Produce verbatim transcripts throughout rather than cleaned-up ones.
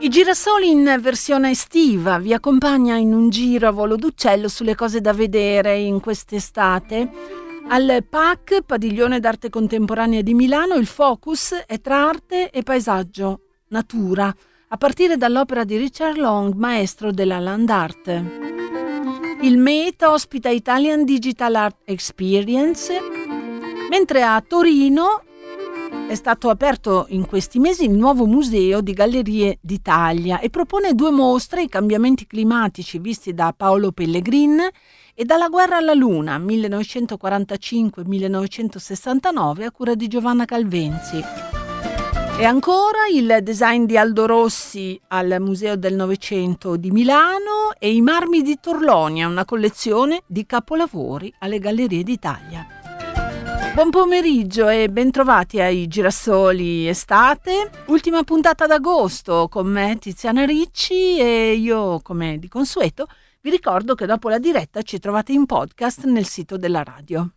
I Girasoli in versione estiva vi accompagna in un giro a volo d'uccello sulle cose da vedere in quest'estate. Al P A C, Padiglione d'Arte Contemporanea di Milano, il focus è tra arte e paesaggio, natura, a partire dall'opera di Richard Long, maestro della Land Art. Il M E T ospita Italian Digital Art Experience, mentre a Torino è stato aperto in questi mesi il nuovo Museo di Gallerie d'Italia e propone due mostre, i cambiamenti climatici visti da Paolo Pellegrin e Dalla guerra alla luna millenovecentoquarantacinque millenovecentosessantanove a cura di Giovanna Calvenzi. E ancora il design di Aldo Rossi al Museo del Novecento di Milano e i marmi di Torlonia, una collezione di capolavori alle Gallerie d'Italia. Buon pomeriggio e bentrovati ai Girasoli Estate, ultima puntata d'agosto con me Tiziana Ricci e io, come di consueto, vi ricordo che dopo la diretta ci trovate in podcast nel sito della radio.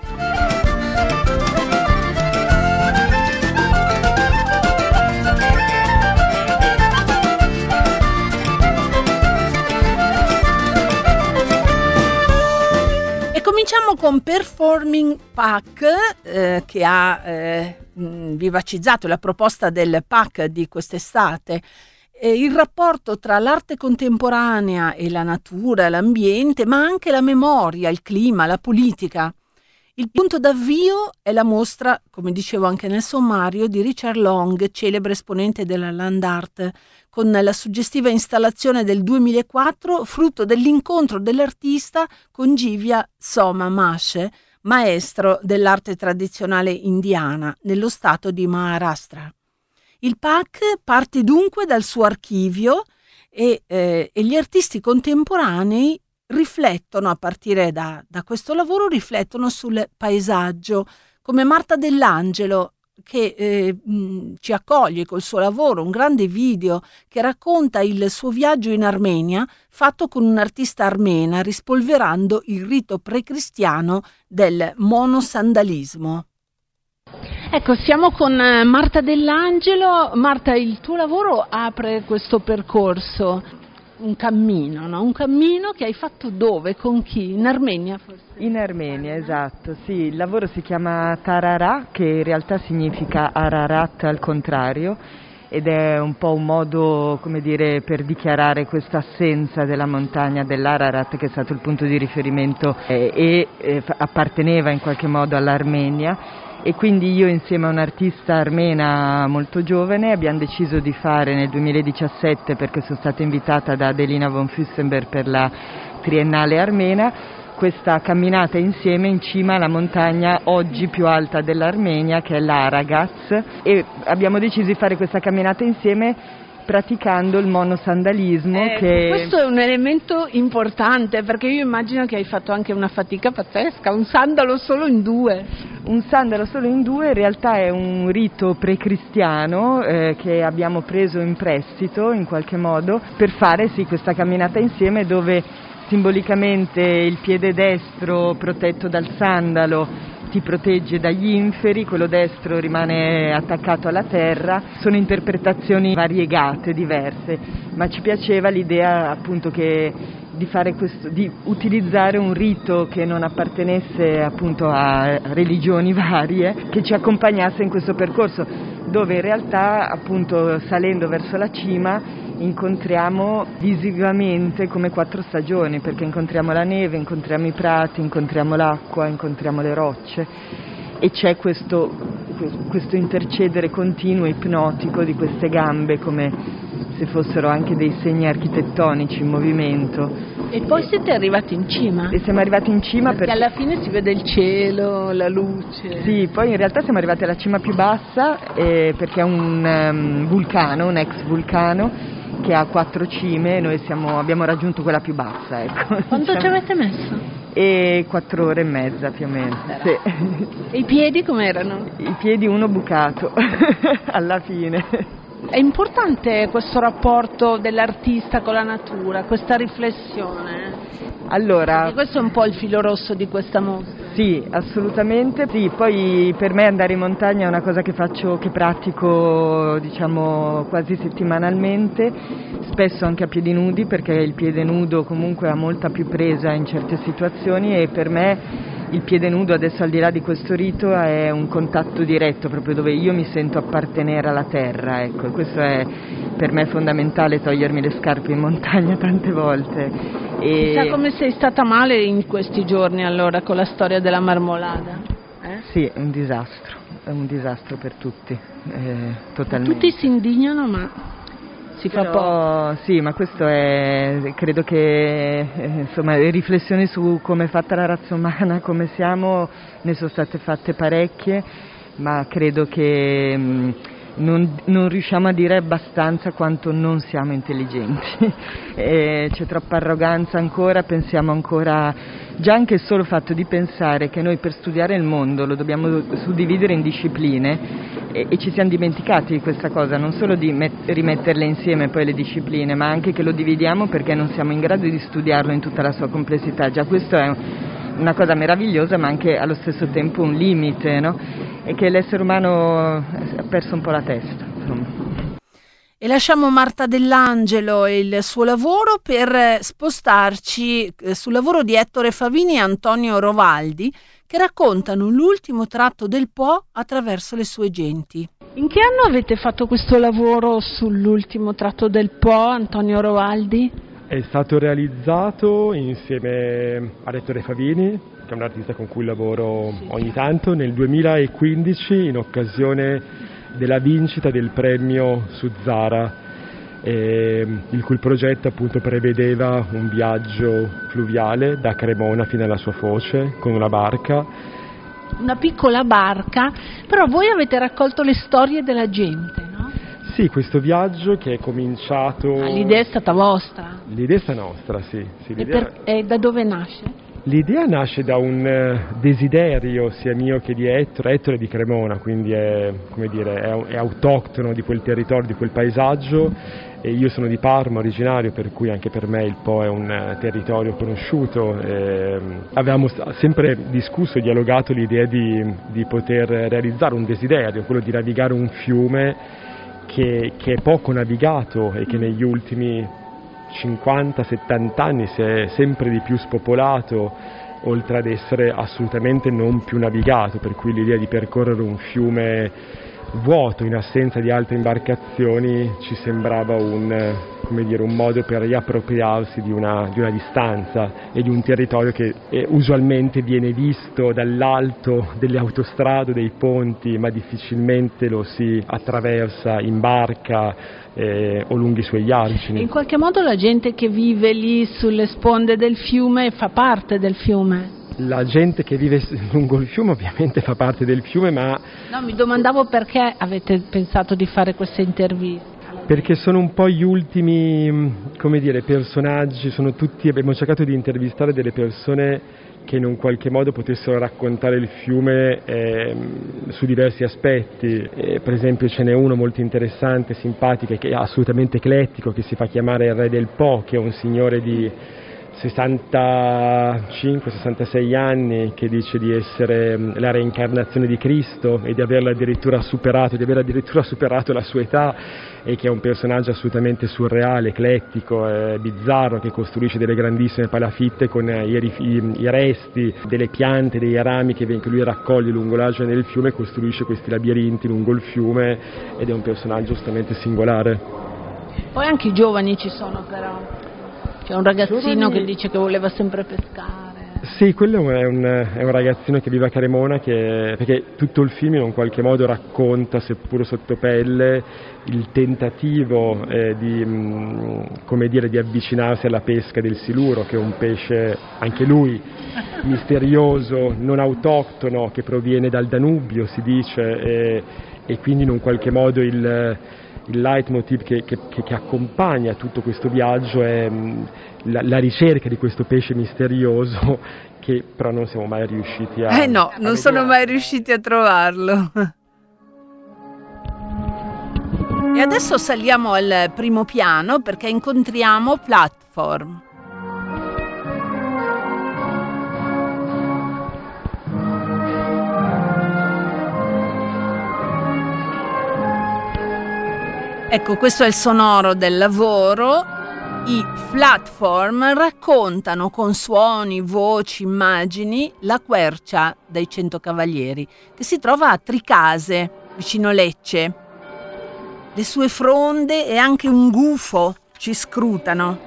Cominciamo con Performing P A C, eh, che ha eh, vivacizzato la proposta del P A C di quest'estate, eh, il rapporto tra l'arte contemporanea e la natura, l'ambiente, ma anche la memoria, il clima, la politica. Il punto d'avvio è la mostra, come dicevo anche nel sommario, di Richard Long, celebre esponente della Land Art, con la suggestiva installazione del duemilaquattro, frutto dell'incontro dell'artista con Jivya Soma-Mashe, maestro dell'arte tradizionale indiana, nello stato di Maharashtra. Il P A C parte dunque dal suo archivio e, eh, e gli artisti contemporanei riflettono, a partire da, da questo lavoro, riflettono sul paesaggio, come Marta Dell'Angelo, che eh, mh, ci accoglie col suo lavoro, un grande video che racconta il suo viaggio in Armenia fatto con un'artista armena, rispolverando il rito precristiano del monosandalismo. Ecco, siamo con Marta Dell'Angelo. Marta, il tuo lavoro apre questo percorso, un cammino, no? Un cammino che hai fatto dove? Con chi? In Armenia forse? In Armenia, esatto, sì. Il lavoro si chiama Tarara, che in realtà significa Ararat al contrario, ed è un po' un modo, come dire, per dichiarare questa assenza della montagna dell'Ararat, che è stato il punto di riferimento eh, e eh, apparteneva in qualche modo all'Armenia. E quindi io, insieme a un'artista armena molto giovane, abbiamo deciso di fare nel duemiladiciassette, perché sono stata invitata da Adelina von Fürstenberg per la Triennale Armena, questa camminata insieme in cima alla montagna oggi più alta dell'Armenia, che è l'Aragaz, e abbiamo deciso di fare questa camminata insieme praticando il monosandalismo. Eh, che... Questo è un elemento importante, perché io immagino che hai fatto anche una fatica pazzesca, un sandalo solo in due. Un sandalo solo in due in realtà è un rito precristiano eh, che abbiamo preso in prestito in qualche modo per fare sì questa camminata insieme, dove simbolicamente il piede destro protetto dal sandalo ti protegge dagli inferi, quello destro rimane attaccato alla terra. Sono interpretazioni variegate, diverse, ma ci piaceva l'idea appunto che di fare questo, di utilizzare un rito che non appartenesse appunto a religioni varie, che ci accompagnasse in questo percorso, dove in realtà appunto salendo verso la cima incontriamo visivamente come quattro stagioni, perché incontriamo la neve, incontriamo i prati, incontriamo l'acqua, incontriamo le rocce, e c'è questo, questo intercedere continuo, ipnotico di queste gambe, come se fossero anche dei segni architettonici in movimento. E poi siete arrivati in cima? E siamo arrivati in cima perché, perché alla fine si vede il cielo, la luce. Sì, poi in realtà siamo arrivati alla cima più bassa eh, perché è un um, vulcano, un ex vulcano che ha quattro cime, noi siamo, abbiamo raggiunto quella più bassa. Ecco. Quanto diciamo. ci avete messo? E quattro ore e mezza più o meno. Sì. E i piedi com'erano? I piedi uno bucato alla fine. È importante questo rapporto dell'artista con la natura, questa riflessione? Allora, perché questo è un po' il filo rosso di questa mostra. Sì, assolutamente. Sì, poi per me andare in montagna è una cosa che faccio, che pratico diciamo quasi settimanalmente, spesso anche a piedi nudi, perché il piede nudo comunque ha molta più presa in certe situazioni e per me il piede nudo, adesso al di là di questo rito, è un contatto diretto, proprio dove io mi sento appartenere alla terra, ecco, questo è per me fondamentale, togliermi le scarpe in montagna tante volte. E... Chissà come sei stata male in questi giorni allora con la storia della marmolada? Eh? Sì, è un disastro, è un disastro per tutti, eh, totalmente. Tutti si indignano, ma... Si fa Però, sì, ma questo è, credo che eh, insomma, le riflessioni su come è fatta la razza umana, come siamo, ne sono state fatte parecchie, ma credo che mh, non, non riusciamo a dire abbastanza quanto non siamo intelligenti. E c'è troppa arroganza ancora, pensiamo ancora, già anche il solo fatto di pensare che noi per studiare il mondo lo dobbiamo suddividere in discipline, e, e ci siamo dimenticati di questa cosa, non solo di met- rimetterle insieme poi le discipline, ma anche che lo dividiamo perché non siamo in grado di studiarlo in tutta la sua complessità. Già questo è una cosa meravigliosa, ma anche allo stesso tempo un limite, no? E che l'essere umano ha perso un po' la testa, insomma. E lasciamo Marta Dell'Angelo e il suo lavoro per spostarci sul lavoro di Ettore Favini e Antonio Rovaldi, che raccontano l'ultimo tratto del Po attraverso le sue genti. In che anno avete fatto questo lavoro sull'ultimo tratto del Po, Antonio Rovaldi? È stato realizzato insieme a Ettore Favini, che è un artista con cui lavoro ogni tanto, nel duemilaquindici in occasione della vincita del premio Suzzara, eh, il cui progetto appunto prevedeva un viaggio fluviale da Cremona fino alla sua foce con una barca. Una piccola barca, però voi avete raccolto le storie della gente, no? Sì, questo viaggio che è cominciato... Ah, l'idea è stata vostra? L'idea è stata nostra, sì. sì e, per... e da dove nasce? L'idea nasce da un desiderio sia mio che di Ettore. Ettore è di Cremona, quindi è, come dire, è, è autoctono di quel territorio, di quel paesaggio, e io sono di Parma, originario, per cui anche per me il Po è un territorio conosciuto. E avevamo sempre discusso e dialogato l'idea di, di poter realizzare un desiderio, quello di navigare un fiume che, che è poco navigato e che negli ultimi cinquanta settanta anni si è sempre di più spopolato, oltre ad essere assolutamente non più navigato, per cui l'idea di percorrere un fiume vuoto in assenza di altre imbarcazioni ci sembrava un, come dire, un modo per riappropriarsi di una, di una distanza e di un territorio che eh, usualmente viene visto dall'alto delle autostrade, dei ponti, ma difficilmente lo si attraversa in barca Eh, o lunghi suoi argini. In qualche modo la gente che vive lì sulle sponde del fiume fa parte del fiume? La gente che vive lungo il fiume ovviamente fa parte del fiume, ma... No, mi domandavo perché avete pensato di fare queste interviste. Perché sono un po' gli ultimi, come dire, personaggi, sono tutti, abbiamo cercato di intervistare delle persone che in un qualche modo potessero raccontare il fiume eh, su diversi aspetti. Eh, per esempio ce n'è uno molto interessante, simpatico e che è assolutamente eclettico, che si fa chiamare il Re del Po, che è un signore di sessantacinque sessantasei anni, che dice di essere la reincarnazione di Cristo e di averla addirittura superato, di aver addirittura superato la sua età, e che è un personaggio assolutamente surreale, eclettico, eh, bizzarro, che costruisce delle grandissime palafitte con i, i, i resti delle piante, dei rami che lui raccoglie lungo l'argine del fiume, e costruisce questi labirinti lungo il fiume, ed è un personaggio assolutamente singolare. Poi anche i giovani ci sono, però. C'è un ragazzino giovani... che dice che voleva sempre pescare. Sì, quello è un, è un ragazzino che vive a Cremona, che, perché tutto il film in un qualche modo racconta, seppur sottopelle, il tentativo eh, di, mh, come dire, di avvicinarsi alla pesca del siluro, che è un pesce, anche lui, misterioso, non autoctono, che proviene dal Danubio, si dice, e, e quindi in un qualche modo il... il leitmotiv che, che, che accompagna tutto questo viaggio è mh, la, la ricerca di questo pesce misterioso, che però non siamo mai riusciti a... Eh no, non sono mai riusciti a trovarlo. E adesso saliamo al primo piano perché incontriamo Platform. Ecco, questo è il sonoro del lavoro. I Platform raccontano con suoni, voci, immagini la quercia dei Cento Cavalieri, che si trova a Tricase, vicino Lecce. Le sue fronde e anche un gufo ci scrutano.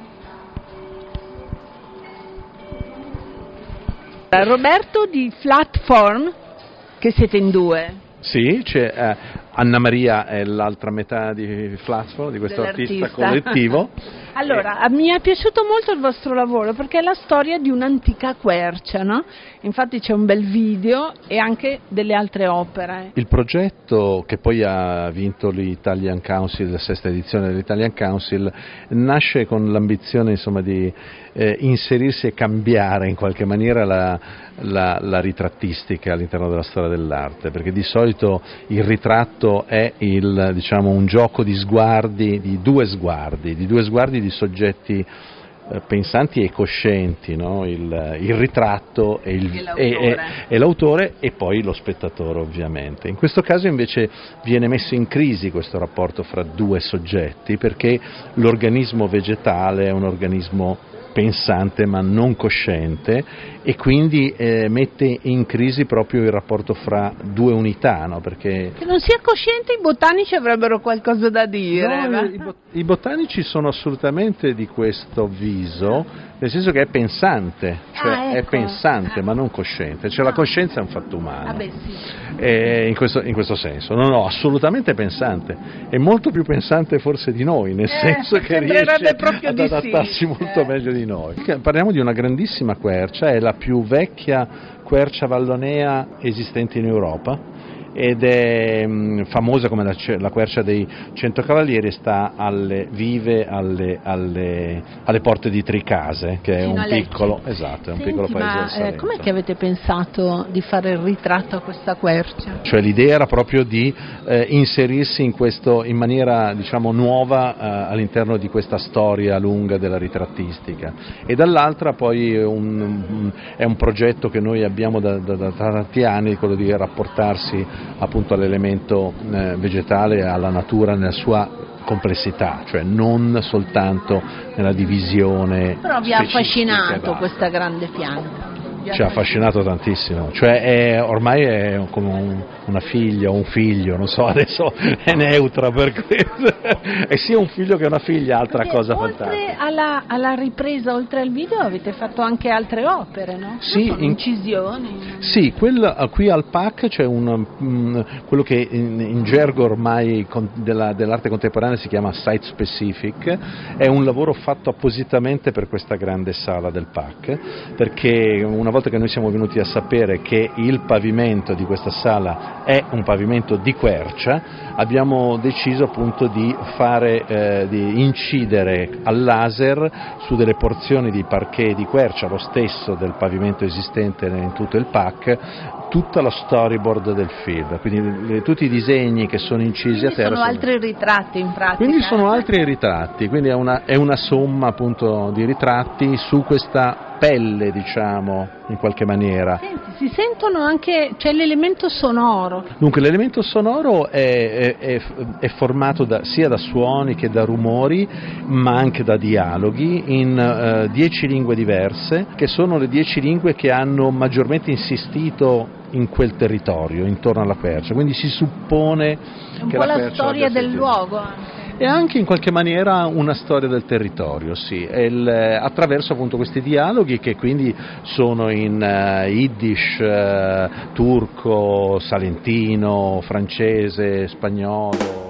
Roberto di Platform, che siete in due. Sì, c'è eh, Anna Maria è l'altra metà di Platform, di questo artista collettivo. Allora, mi è piaciuto molto il vostro lavoro perché è la storia di un'antica quercia, no? Infatti c'è un bel video e anche delle altre opere. Il progetto, che poi ha vinto l'Italian Council, la sesta edizione dell'Italian Council, nasce con l'ambizione, insomma, di eh, inserirsi e cambiare in qualche maniera la, la, la ritrattistica all'interno della storia dell'arte, perché di solito il ritratto è il, diciamo, un gioco di sguardi, di due sguardi, di due sguardi di soggetti eh, pensanti e coscienti, no? il, il ritratto e, il, e, l'autore. E, e, e l'autore e poi lo spettatore, ovviamente. In questo caso invece viene messo in crisi questo rapporto fra due soggetti, perché l'organismo vegetale è un organismo pensante ma non cosciente e quindi eh, mette in crisi proprio il rapporto fra due unità, no? Perché che non sia cosciente, i botanici avrebbero qualcosa da dire. No, i, bot- i botanici sono assolutamente di questo avviso, nel senso che è pensante, cioè ah, ecco. è pensante ah. ma non cosciente, cioè no. La coscienza è un fatto umano. Ah, beh, sì. E in, questo, in questo senso, no, no, assolutamente pensante, è molto più pensante forse di noi, nel eh, senso che riesce ad adattarsi sì. molto eh. meglio di noi. Parliamo di una grandissima quercia, è la più vecchia quercia vallonea esistente in Europa ed è mh, famosa come la, la quercia dei Cento Cavalieri, sta alle, vive alle, alle, alle porte di Tricase, che è un piccolo, esatto, è un Senti, piccolo paese ma, del Salento. Eh, com'è che avete pensato di fare il ritratto a questa quercia? Cioè l'idea era proprio di eh, inserirsi in questo in maniera, diciamo, nuova eh, all'interno di questa storia lunga della ritrattistica, e dall'altra poi un, un, è un progetto che noi abbiamo da, da, da tanti anni, quello di rapportarsi appunto all'elemento eh, vegetale, alla natura nella sua complessità, cioè non soltanto nella divisione. Però vi ha affascinato questa grande pianta? Ci ha affascinato tantissimo, cioè è, ormai è come un, una figlia o un figlio, non so, adesso è neutra per questo, è sia un figlio che una figlia, altra Perché cosa oltre fantastica. Alla, alla ripresa, oltre al video, avete fatto anche altre opere, no? Sì, in, incisioni. Sì, quel, qui al P A C c'è un, um, quello che in, in gergo ormai con, della, dell'arte contemporanea si chiama site specific, è un lavoro fatto appositamente per questa grande sala del P A C, perché una volta che noi siamo venuti a sapere che il pavimento di questa sala è un pavimento di quercia, abbiamo deciso appunto di fare, eh, di incidere al laser su delle porzioni di parquet di quercia, lo stesso del pavimento esistente in tutto il P A C, tutta la storyboard del film, quindi le, tutti i disegni che sono incisi quindi a terra. Sono altri ritratti in pratica. Quindi sono altri ritratti, quindi è una, è una somma appunto di ritratti su questa pelle, diciamo, in qualche maniera. Senti, si sentono anche, c'è l'elemento sonoro. Dunque l'elemento sonoro è, è, è, è formato da, sia da suoni che da rumori, ma anche da dialoghi in uh, dieci lingue diverse, che sono le dieci lingue che hanno maggiormente insistito in quel territorio, intorno alla quercia, quindi si suppone un che po' la, la storia del sentito. luogo anche. E anche in qualche maniera una storia del territorio, sì, il, attraverso appunto questi dialoghi che quindi sono in uh, Yiddish, uh, turco, salentino, francese, spagnolo.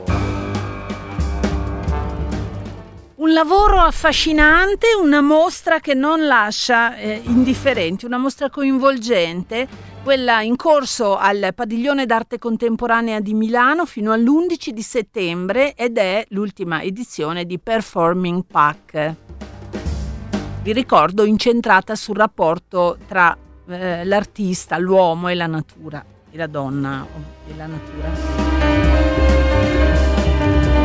Un lavoro affascinante, una mostra che non lascia eh, indifferenti, una mostra coinvolgente, quella in corso al Padiglione d'Arte Contemporanea di Milano fino all'undici di settembre ed è l'ultima edizione di Performing P A C. Vi ricordo, incentrata sul rapporto tra eh, l'artista, l'uomo e la natura, e la donna e la natura.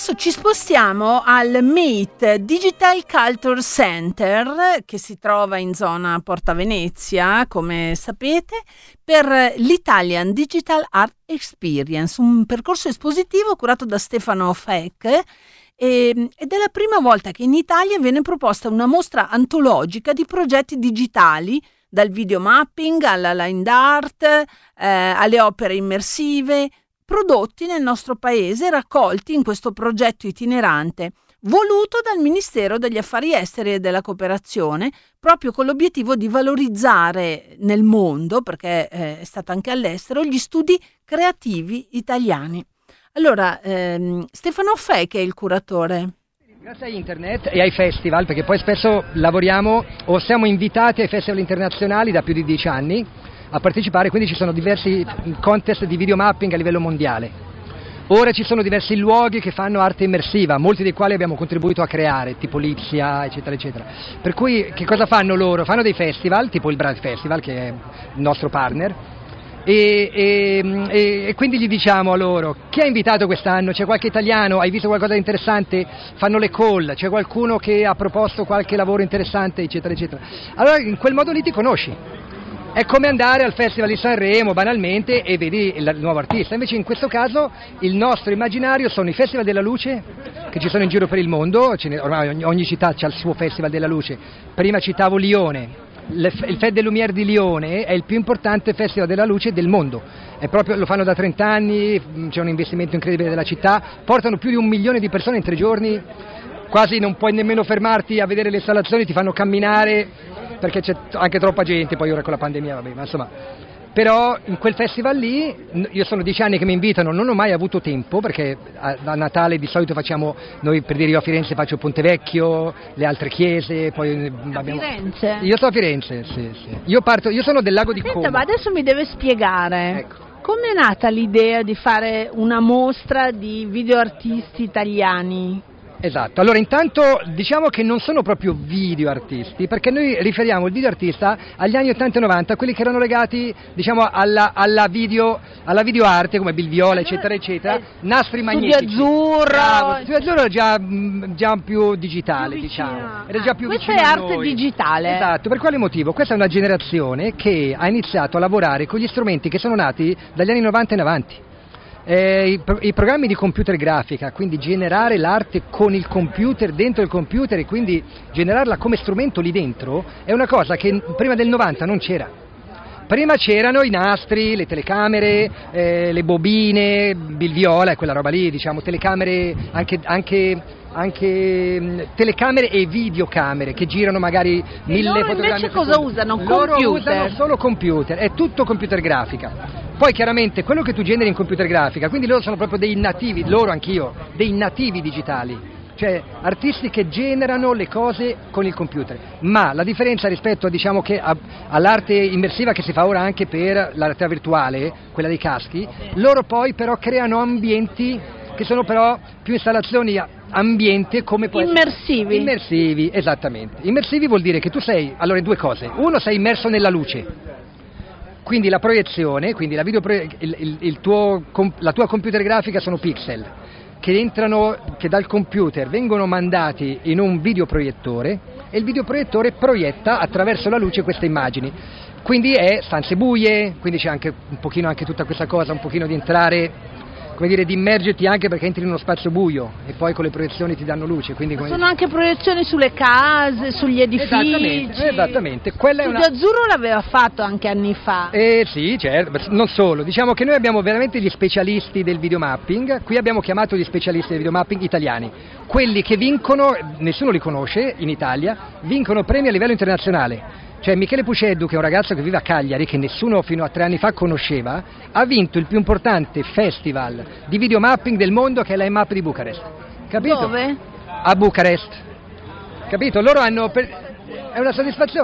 adesso ci spostiamo al M E I T Digital Culture Center, che si trova in zona Porta Venezia, come sapete, per l'Italian Digital Art Experience, un percorso espositivo curato da Stefano Feck, e, ed è la prima volta che in Italia viene proposta una mostra antologica di progetti digitali, dal videomapping alla line art, eh, alle opere immersive, prodotti nel nostro paese, raccolti in questo progetto itinerante voluto dal Ministero degli Affari Esteri e della Cooperazione, proprio con l'obiettivo di valorizzare nel mondo, perché eh, è stato anche all'estero, gli studi creativi italiani. Allora, ehm, Stefano Feck è il curatore. Grazie a internet e ai festival, perché poi spesso lavoriamo o siamo invitati ai festival internazionali da più di dieci anni a partecipare, quindi ci sono diversi contest di videomapping a livello mondiale. Ora ci sono diversi luoghi che fanno arte immersiva, molti dei quali abbiamo contribuito a creare, tipo Lipsia, eccetera, eccetera. Per cui che cosa fanno loro? Fanno dei festival, tipo il Brand Festival, che è il nostro partner, e, e, e, e quindi gli diciamo a loro: chi ha invitato quest'anno? C'è qualche italiano? Hai visto qualcosa di interessante? Fanno le call, c'è qualcuno che ha proposto qualche lavoro interessante, eccetera, eccetera. Allora in quel modo lì ti conosci. È come andare al Festival di Sanremo banalmente e vedi il nuovo artista. Invece in questo caso il nostro immaginario sono i Festival della Luce che ci sono in giro per il mondo, ormai ogni, ogni città ha il suo Festival della Luce. Prima citavo Lione, il Fête des Lumières di Lione è il più importante Festival della Luce del mondo. È proprio, lo fanno da trenta anni, c'è un investimento incredibile della città, portano più di un milione di persone in tre giorni, quasi non puoi nemmeno fermarti a vedere le installazioni, ti fanno camminare perché c'è anche troppa gente, poi ora con la pandemia, vabbè, ma insomma. Però in quel festival lì, io sono dieci anni che mi invitano, non ho mai avuto tempo, perché a, a Natale di solito facciamo, noi per dire io a Firenze faccio Ponte Vecchio, le altre chiese, poi a abbiamo... Firenze? Io sto a Firenze, sì, sì. Io parto, io sono del lago di Como. Senta, ma adesso mi deve spiegare. Ecco. Com'è nata l'idea di fare una mostra di videoartisti italiani? Esatto, allora intanto diciamo che non sono proprio videoartisti, perché noi riferiamo il videoartista agli anni ottanta e novanta, quelli che erano legati diciamo alla, alla video alla videoarte come Bill Viola eccetera eccetera, eh, nastri magnetici. Studio Azzurro. Bravo, Studio Azzurro era già, già più digitale, più diciamo. Era ah, già più questa vicino è a arte noi. digitale. Esatto, per quale motivo? Questa è una generazione che ha iniziato a lavorare con gli strumenti che sono nati dagli anni novanta in avanti. Eh, i, pro- i programmi di computer grafica, quindi generare l'arte con il computer, dentro il computer, e quindi generarla come strumento lì dentro, è una cosa che prima del novanta non c'era. Prima c'erano i nastri, le telecamere, eh, le bobine, Bill Viola e quella roba lì, diciamo, telecamere, anche, anche, anche mh, telecamere e videocamere che girano magari mille loro fotogrammi. Invece cosa usano? Loro Computer. usano solo computer, è tutto computer grafica. Poi chiaramente quello che tu generi in computer grafica, quindi loro sono proprio dei nativi, loro anch'io, dei nativi digitali, cioè artisti che generano le cose con il computer. Ma la differenza rispetto diciamo che a, all'arte immersiva che si fa ora anche per la realtà virtuale, quella dei caschi, loro poi però creano ambienti che sono però più installazioni a ambiente come può immersivi. Essere. Immersivi, esattamente. Immersivi vuol dire che tu sei, allora due cose, uno sei immerso nella luce. Quindi la proiezione, quindi la, video proie- il, il, il tuo, la tua computer grafica sono pixel che entrano, che dal computer vengono mandati in un videoproiettore e il videoproiettore proietta attraverso la luce queste immagini. Quindi è stanze buie, quindi c'è anche un pochino anche tutta questa cosa, un pochino di entrare, come dire, di immergerti anche perché entri in uno spazio buio e poi con le proiezioni ti danno luce. Quindi come... Sono anche proiezioni sulle case, sugli edifici. Esattamente, esattamente. Quella è una... Studio Azzurro l'aveva fatto anche anni fa. Eh sì, certo, non solo. Diciamo che noi abbiamo veramente gli specialisti del videomapping, qui abbiamo chiamato gli specialisti del videomapping italiani, quelli che vincono, nessuno li conosce in Italia, vincono premi a livello internazionale. Cioè Michele Puceddu, che è un ragazzo che vive a Cagliari, che nessuno fino a tre anni fa conosceva, ha vinto il più importante festival di videomapping del mondo, che è la EMAP di Bucarest. Capito? Dove? A Bucarest. Capito? Loro hanno... Per... È una soddisfazione.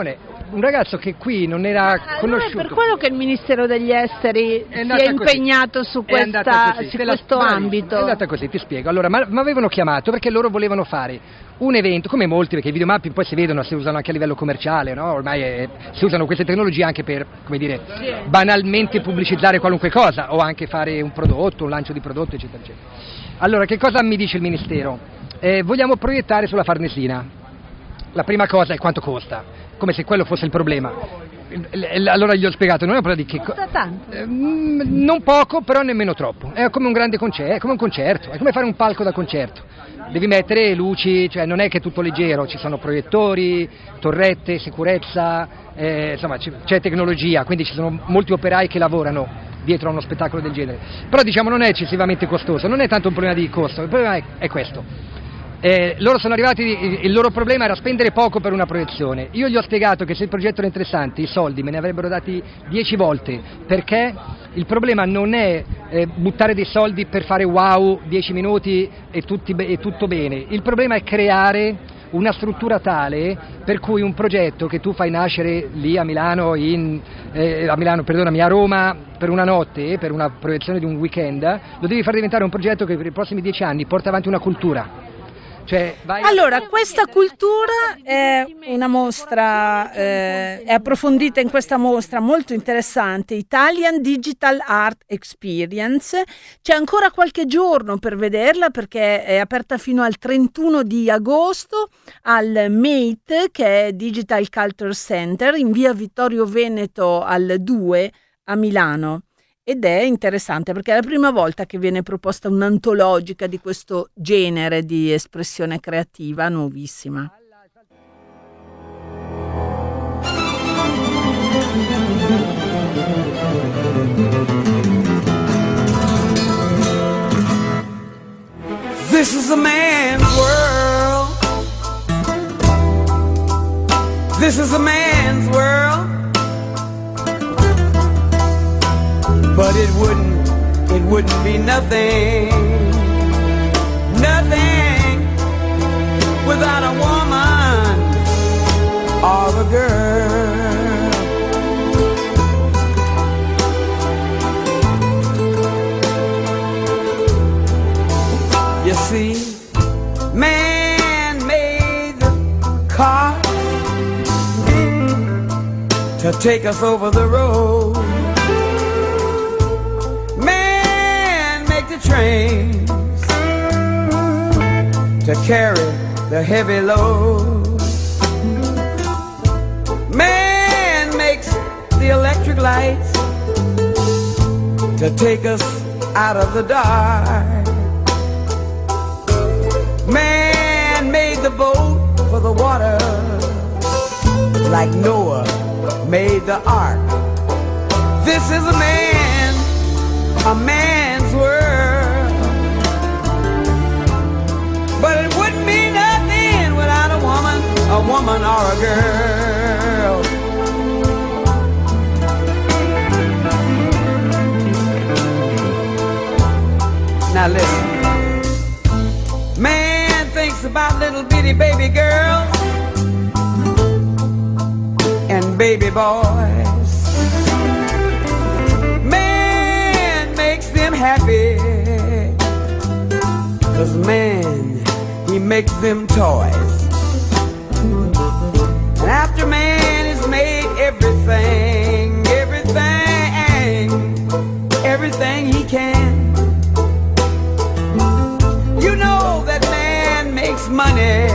un ragazzo che qui non era allora conosciuto. È per quello che il Ministero degli Esteri è si è impegnato così. su, questa, su questo la, ambito. È andata così, ti spiego. Allora, mi avevano chiamato perché loro volevano fare un evento, come molti, perché i videomapping poi si vedono, si usano anche a livello commerciale, no? Ormai è, si usano queste tecnologie anche per, come dire, sì. banalmente pubblicizzare qualunque cosa, o anche fare un prodotto, un lancio di prodotto, eccetera, eccetera. Allora, che cosa mi dice il Ministero? Eh, vogliamo proiettare sulla Farnesina. La prima cosa è quanto costa, come se quello fosse il problema. Allora gli ho spiegato, non è un problema di che costa tanto? Eh, non poco, però nemmeno troppo. È come un grande concerto, è come un concerto, è come fare un palco da concerto. Devi mettere luci, cioè non è che è tutto leggero, ci sono proiettori, torrette, sicurezza, eh, insomma c'è tecnologia, quindi ci sono molti operai che lavorano dietro a uno spettacolo del genere. Però diciamo non è eccessivamente costoso, non è tanto un problema di costo, il problema è, è questo. Eh, loro sono arrivati, il loro problema era spendere poco per una proiezione. Io gli ho spiegato che se il progetto era interessante i soldi me ne avrebbero dati dieci volte, perché il problema non è eh, buttare dei soldi per fare wow, dieci minuti e, tutti, e tutto bene, il problema è creare una struttura tale per cui un progetto che tu fai nascere lì a Milano, in, eh, a Milano, perdonami, a Roma per una notte, per una proiezione di un weekend, lo devi far diventare un progetto che per i prossimi dieci anni porta avanti una cultura. Cioè, vai allora, questa cultura è una mostra, eh, è approfondita in questa mostra molto interessante, Italian Digital Art Experience. C'è ancora qualche giorno per vederla perché è aperta fino al trentuno di agosto al M E I T, che è Digital Culture Center, in via Vittorio Veneto al due a Milano. Ed è interessante perché è la prima volta che viene proposta un'antologica di questo genere di espressione creativa nuovissima. This is a man's world. This is a man's world. But it wouldn't, it wouldn't be nothing, nothing without a woman or a girl. You see, man made the car to take us over the road. Trains to carry the heavy load. Man makes the electric lights to take us out of the dark. Man made the boat for the water, like Noah made the ark. This is a man, a man's world. But it wouldn't be nothing without a woman, a woman or a girl. Now listen, man thinks about little bitty baby girls and baby boys. Man makes them happy, 'cause man, he makes them toys. And after man has made everything, everything, everything he can, you know that man makes money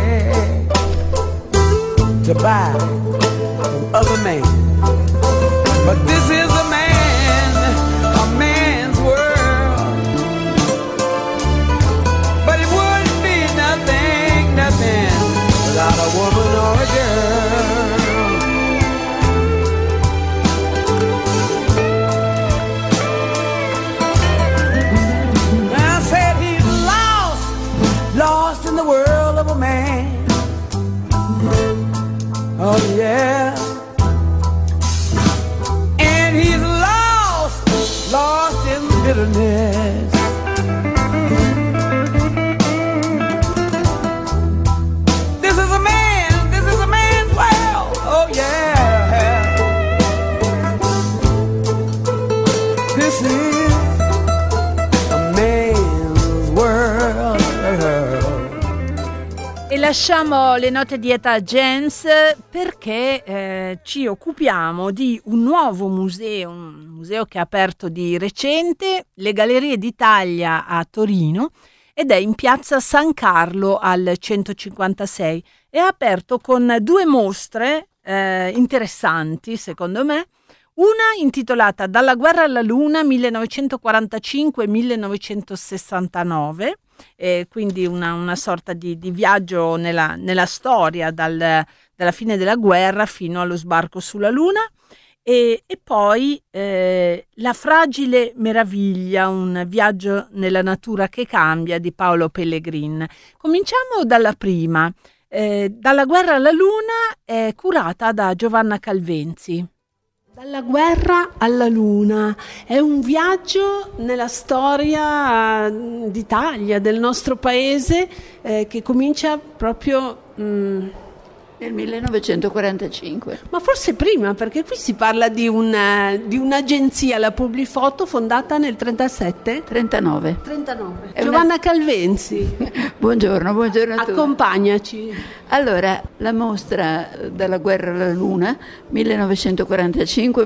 to buy from other men. But this is a man, a man's world. But it wouldn't be nothing, nothing without a woman or a girl. I said he's lost, lost in the world of a man. Oh yeah. And he's lost, lost in bitterness. This is a man, this is a man's world. Oh yeah. lasciamo le note di Etta James perché eh, ci occupiamo di un nuovo museo, un museo che ha aperto di recente, le Gallerie d'Italia a Torino, ed è in piazza San Carlo al centocinquantasei. È aperto con due mostre eh, interessanti, secondo me. Una intitolata Dalla guerra alla luna millenovecentoquarantacinque millenovecentosessantanove, eh, quindi una, una sorta di, di viaggio nella, nella storia dal, dalla fine della guerra fino allo sbarco sulla luna, e, e poi eh, La fragile meraviglia, un viaggio nella natura che cambia di Paolo Pellegrin. Cominciamo dalla prima. Eh, Dalla guerra alla luna è curata da Giovanna Calvenzi. Dalla guerra alla luna è un viaggio nella storia d'Italia, del nostro paese, eh, che comincia proprio mh, nel millenovecentoquarantacinque. Ma forse prima, perché qui si parla di, una, di un'agenzia, la Publifoto, fondata nel trentasette? trentanove. trentanove. Giovanna una... Calvenzi. Buongiorno, buongiorno a tutti. Accompagnaci. Allora, la mostra Dalla guerra alla luna, millenovecentoquarantacinque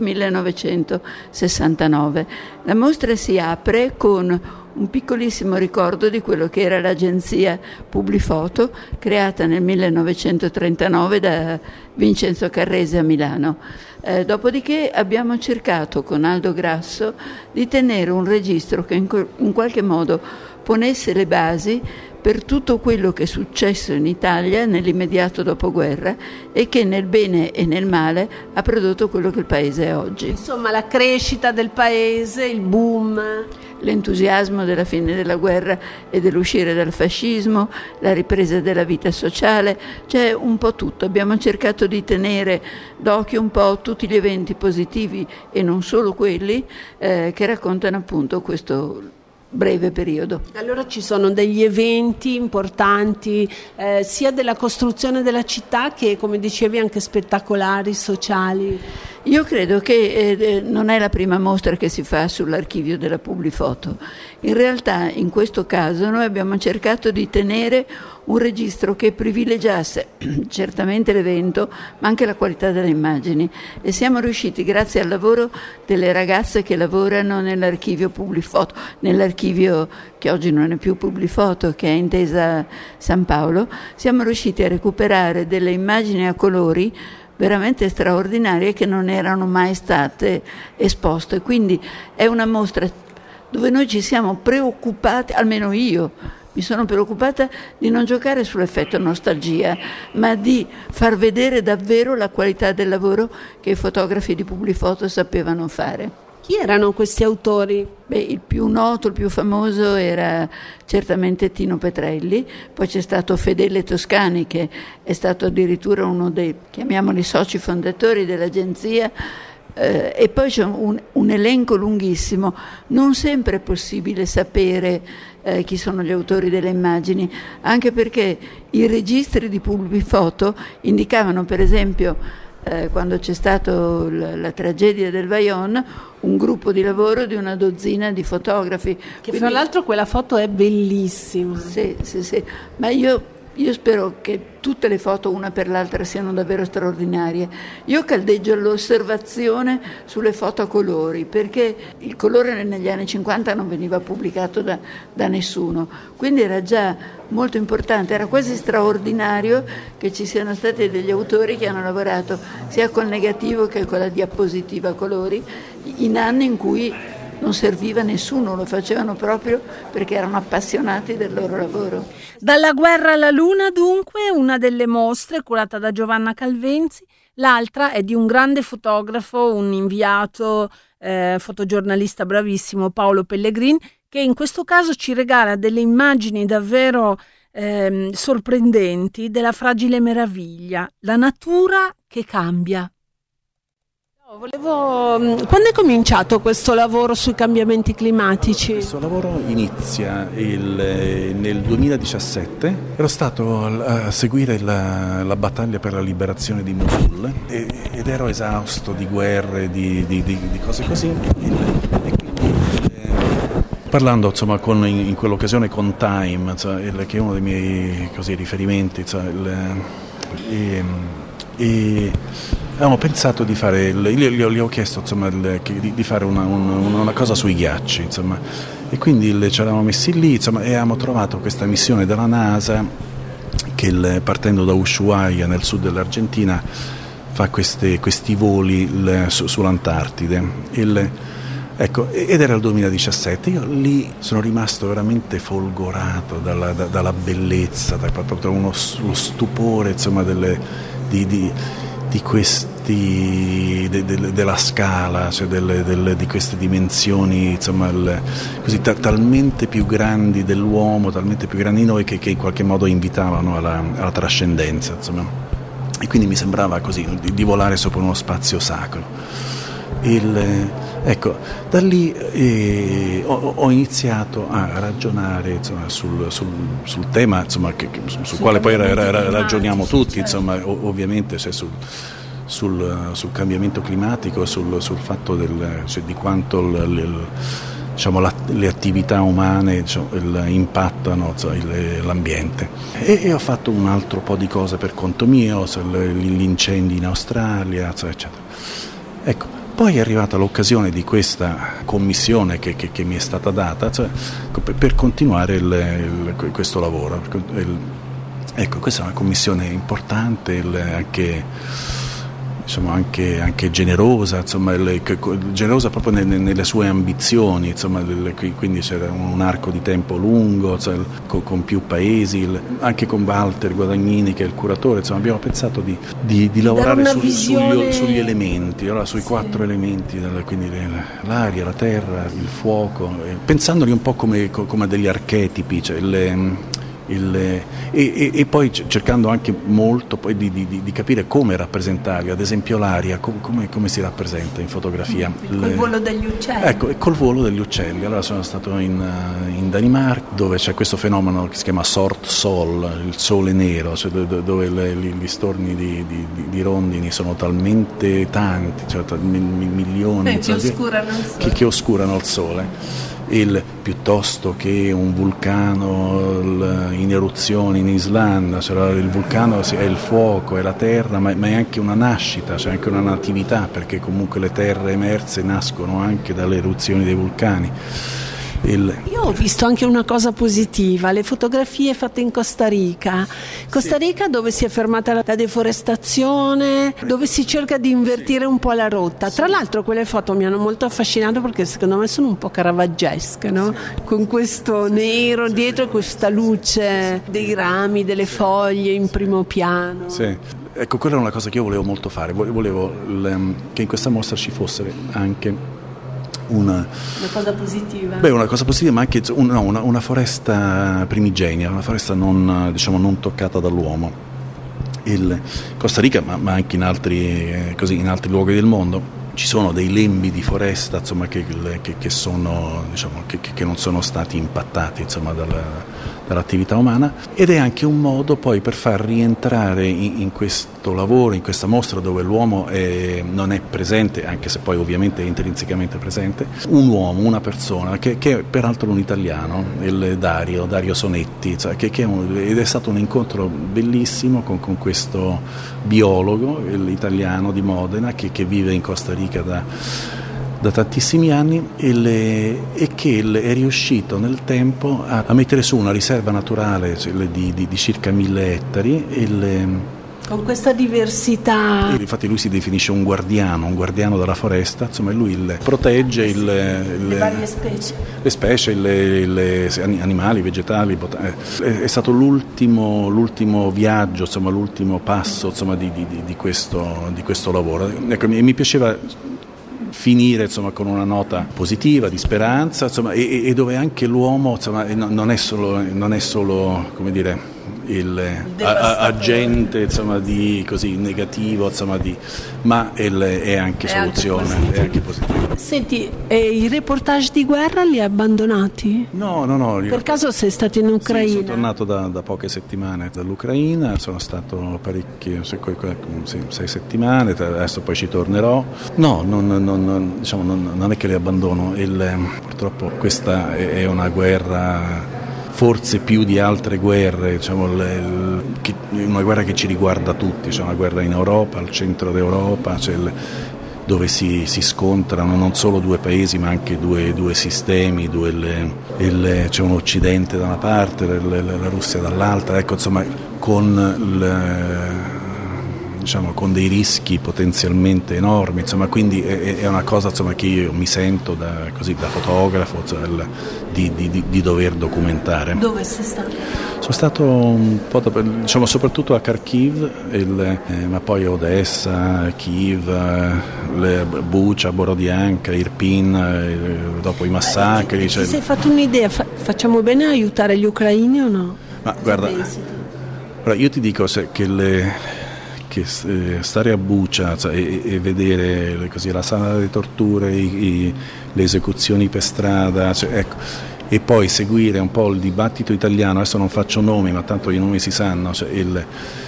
millenovecentosessantanove. La mostra si apre con un piccolissimo ricordo di quello che era l'agenzia Publifoto, creata nel millenovecentotrentanove da Vincenzo Carrese a Milano. Eh, dopodiché abbiamo cercato con Aldo Grasso di tenere un registro che in, in qualche modo ponesse le basi per tutto quello che è successo in Italia nell'immediato dopoguerra e che nel bene e nel male ha prodotto quello che il paese è oggi. Insomma, la crescita del paese, il boom, l'entusiasmo della fine della guerra e dell'uscire dal fascismo, la ripresa della vita sociale, c'è un po' tutto. Abbiamo cercato di tenere d'occhio un po' tutti gli eventi positivi e non solo quelli eh, che raccontano appunto questo breve periodo. Allora ci sono degli eventi importanti eh, sia della costruzione della città che, come dicevi, anche spettacolari, sociali. Io credo che eh, non è la prima mostra che si fa sull'archivio della Publifoto. In realtà in questo caso noi abbiamo cercato di tenere un registro che privilegiasse certamente l'evento ma anche la qualità delle immagini, e siamo riusciti, grazie al lavoro delle ragazze che lavorano nell'archivio Publifoto, nell'archivio che oggi non è più Publifoto, che è Intesa San Paolo, siamo riusciti a recuperare delle immagini a colori veramente straordinarie che non erano mai state esposte. Quindi è una mostra dove noi ci siamo preoccupati, almeno io mi sono preoccupata di non giocare sull'effetto nostalgia, ma di far vedere davvero la qualità del lavoro che i fotografi di Publifoto sapevano fare. Chi erano questi autori? Beh, il più noto, il più famoso era certamente Tino Petrelli, poi c'è stato Fedele Toscani, che è stato addirittura uno dei, chiamiamoli, soci fondatori dell'agenzia, eh, e poi c'è un, un elenco lunghissimo. Non sempre è possibile sapere eh, chi sono gli autori delle immagini, anche perché i registri di Publifoto indicavano, per esempio, Eh, quando c'è stata la, la tragedia del Vajont, un gruppo di lavoro di una dozzina di fotografi. Che Quindi, fra l'altro quella foto è bellissima. Sì, sì, sì, ma io, io spero che tutte le foto una per l'altra siano davvero straordinarie. Io caldeggio l'osservazione sulle foto a colori, perché il colore negli anni cinquanta non veniva pubblicato da, da nessuno, quindi era già molto importante, era quasi straordinario che ci siano stati degli autori che hanno lavorato sia col negativo che con la diapositiva a colori in anni in cui non serviva nessuno, lo facevano proprio perché erano appassionati del loro lavoro. Dalla guerra alla luna, dunque, una delle mostre curata da Giovanna Calvenzi, l'altra è di un grande fotografo, un inviato, eh, fotogiornalista bravissimo, Paolo Pellegrin, che in questo caso ci regala delle immagini davvero eh, sorprendenti della fragile meraviglia, la natura che cambia. Volevo... Quando è cominciato questo lavoro sui cambiamenti climatici? Questo lavoro inizia il, nel duemiladiciassette. Ero stato a seguire la, la battaglia per la liberazione di Mosul e, ed ero esausto di guerre, di, di, di, di cose così. E, e quindi eh, parlando insomma, con, in, in quell'occasione con Time, insomma, il, che è uno dei miei così, riferimenti, insomma, il, e, e avevamo pensato di fare, il, io gli ho, gli ho chiesto insomma, il, di, di fare una, una, una cosa sui ghiacci, insomma, e quindi il, ci eravamo messi lì insomma, e avevamo trovato questa missione della NASA che il, partendo da Ushuaia nel sud dell'Argentina fa queste, questi voli il, su, sull'Antartide. Il, Ecco, ed era il duemiladiciassette, io lì sono rimasto veramente folgorato dalla, da, dalla bellezza, da, proprio uno, lo stupore insomma, delle, di, di, di questi, de, de, della scala, cioè delle, delle, di queste dimensioni insomma, il, così, ta, talmente più grandi dell'uomo, talmente più grandi di noi che, che in qualche modo invitavano alla, alla trascendenza. Insomma. E quindi mi sembrava così, di, di volare sopra uno spazio sacro. Il, ecco, da lì eh, ho, ho iniziato a ragionare insomma, sul, sul, sul tema insomma, che, che, sul, sul quale poi ra, ra, ragioniamo tutti, insomma, ovviamente cioè, sul, sul, sul cambiamento climatico, sul, sul fatto del, cioè, di quanto il, il, diciamo, la, le attività umane diciamo, il, impattano insomma, il, l'ambiente. E, e ho fatto un altro po' di cose per conto mio, cioè, gli incendi in Australia, eccetera, eccetera. Ecco. Poi è arrivata l'occasione di questa commissione che, che, che mi è stata data cioè, per, per continuare il, il, questo lavoro. Il, ecco, questa è una commissione importante, il, anche, diciamo, anche, anche generosa, insomma, il, generosa proprio nelle, nelle sue ambizioni, insomma, il, quindi c'era un arco di tempo lungo, cioè, con, con più paesi, il, anche con Walter Guadagnini che è il curatore, insomma, abbiamo pensato di, di, di lavorare su, visione... sugli, sugli elementi, allora, sui sì. quattro elementi, quindi l'aria, la terra, il fuoco, pensandoli un po' come, come degli archetipi, cioè il, Il, e, e, e poi cercando anche molto poi di, di, di capire come rappresentarli, ad esempio l'aria, com, come, come si rappresenta in fotografia. Col Le, volo degli uccelli. Ecco, e col volo degli uccelli. Allora sono stato in, in Danimarca dove c'è questo fenomeno che si chiama Sort Sol, il sole nero, cioè dove, dove le, gli storni di, di, di rondini sono talmente tanti, cioè milioni eh, che, oscurano il sole. Che, che oscurano il sole. Il, piuttosto che un vulcano in eruzione in Islanda, cioè il vulcano è il fuoco, è la terra, ma è anche una nascita, c'è anche una natività, perché comunque le terre emerse nascono anche dalle eruzioni dei vulcani. Il... Io ho visto anche una cosa positiva, le fotografie fatte in Costa Rica. Costa Rica dove si è fermata la deforestazione, dove si cerca di invertire un po' la rotta. Tra l'altro quelle foto mi hanno molto affascinato perché secondo me sono un po' caravaggesche, no? Con questo nero dietro e questa luce dei rami, delle foglie in primo piano. Sì. Ecco, quella è una cosa che io volevo molto fare, volevo che in questa mostra ci fosse anche Una, una cosa positiva. Beh, una cosa positiva, ma anche un, no, una, una foresta primigenia, una foresta non, diciamo, non toccata dall'uomo. Il Costa Rica, ma, ma anche in altri, eh, così, in altri luoghi del mondo, ci sono dei lembi di foresta insomma, che, che, che, sono, diciamo, che, che non sono stati impattati insomma, dalla, dall'attività umana, ed è anche un modo poi per far rientrare in, in questo lavoro, in questa mostra dove l'uomo è, non è presente, anche se poi ovviamente è intrinsecamente presente, un uomo, una persona che, che è peraltro un italiano, il Dario, Dario Sonetti, cioè, che, che è un, ed è stato un incontro bellissimo con, con questo biologo italiano di Modena che, che vive in Costa Rica da da tantissimi anni e, le, e che è riuscito nel tempo a, a mettere su una riserva naturale cioè, di, di, di circa mille ettari e le, con questa diversità. Infatti lui si definisce un guardiano, un guardiano della foresta, insomma lui il, protegge il, le, le varie specie, le specie, le, le, animali, vegetali. È, è stato l'ultimo, l'ultimo viaggio, insomma l'ultimo passo insomma, di, di, di, questo, di questo lavoro. Ecco, mi, mi piaceva finire insomma, con una nota positiva, di speranza, insomma, e, e dove anche l'uomo insomma, non è solo, non è solo come dire, il, a, agente insomma, di, così, negativo, insomma, di, ma il, è anche è soluzione, anche è anche positivo. Senti, e i reportage di guerra li hai abbandonati? No, no, no. Per caso sei stato in Ucraina? Sì, sono tornato da, da poche settimane dall'Ucraina, sono stato parecchie, sei settimane, adesso poi ci tornerò. No, non, non, diciamo, non, non è che li abbandono, il, purtroppo questa è una guerra forse più di altre guerre, diciamo, le, le, che, una guerra che ci riguarda tutti, c'è una guerra in Europa, al centro d'Europa, c'è il, dove si, si scontrano non solo due paesi ma anche due, due sistemi, due, le, il, c'è un Occidente da una parte, le, le, la Russia dall'altra, ecco, insomma, con le, diciamo, con dei rischi potenzialmente enormi, insomma, quindi è, è una cosa, insomma, che io mi sento da, così, da fotografo, insomma, di, di, di dover documentare. Dove sei stato? Sono stato un po', da, diciamo, soprattutto a Kharkiv, il, eh, ma poi a Odessa, Kiev, le, Bucha, Borodianka, Irpin, eh, dopo i massacri. Ti cioè... sei fatto un'idea? Fa, facciamo bene a aiutare gli ucraini o no? Ma cosa guarda, allora, io ti dico se, che le... che stare a Bucha, cioè, e, e vedere così, la sala delle torture, i, i, le esecuzioni per strada, cioè, ecco, e poi seguire un po' il dibattito italiano, adesso non faccio nomi ma tanto i nomi si sanno, cioè, il,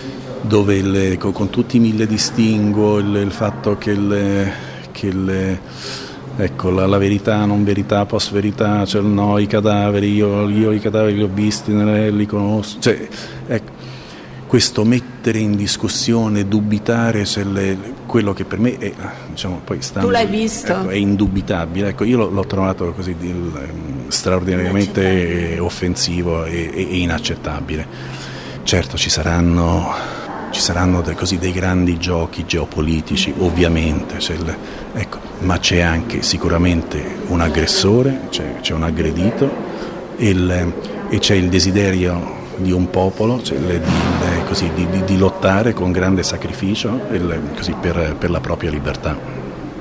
dove il, con, con tutti i mille distinguo, il, il fatto che, il, che il, ecco, la, la verità, non verità, post verità, cioè, no, i cadaveri, io, io i cadaveri li ho visti, li conosco, cioè, ecco, questo mettere in discussione, dubitare se le, quello che per me è, diciamo, poi stando, tu l'hai visto? Ecco, è indubitabile, ecco, io l'ho, l'ho trovato così di, straordinariamente offensivo e, e inaccettabile. Certo ci saranno, ci saranno de, così, dei grandi giochi geopolitici, ovviamente, c'è il, ecco, ma c'è anche sicuramente un aggressore, c'è, c'è un aggredito e, il, e c'è il desiderio di un popolo, cioè le, le, così, di, di, di lottare con grande sacrificio le, così, per, per la propria libertà.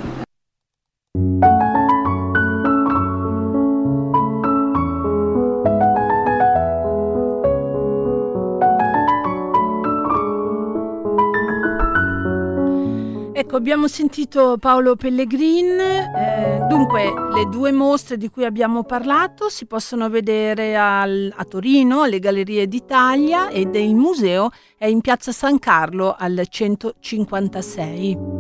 Ecco, abbiamo sentito Paolo Pellegrin, eh, dunque le due mostre di cui abbiamo parlato si possono vedere al, a Torino, alle Gallerie d'Italia, ed il museo è in Piazza San Carlo al centocinquantasei.